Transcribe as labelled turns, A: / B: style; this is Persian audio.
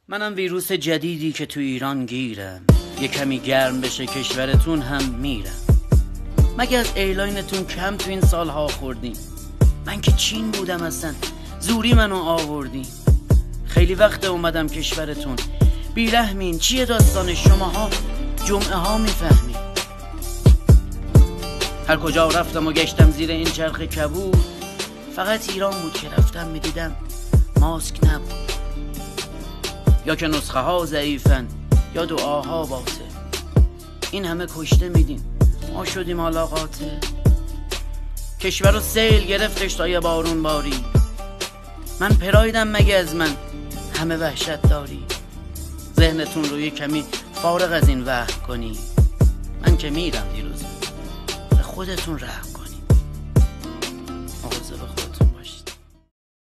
A: منم ویروس جدیدی که تو ایران گیرم، یه کمی گرم بشه کشورتون هم میرم. مگه از ایرلاینتون کم تو این سالها خوردیم؟ من که چین بودم اصلا، زوری منو آوردیم. خیلی وقت اومدم کشورتون، بیرحمین چیه داستان شماها جمعه ها میفهمین. هر کجا رفتم و گشتم زیر این چرخ کبود، فقط ایران بود که رفتم میدیدم ماسک نبود. یا که نسخه ها ضعیفن یا دعاها باطل. این همه کشته میدیم، ما شدیم حالا قاتل. کشور رو سیل گرفتش تا یه بارون باری. من پرایدم مگه از من همه وحشت داری؟ ذهنتون رو یه کمی فارغ از این وهم کنی. من که میرم دیروز، به خودتون رحم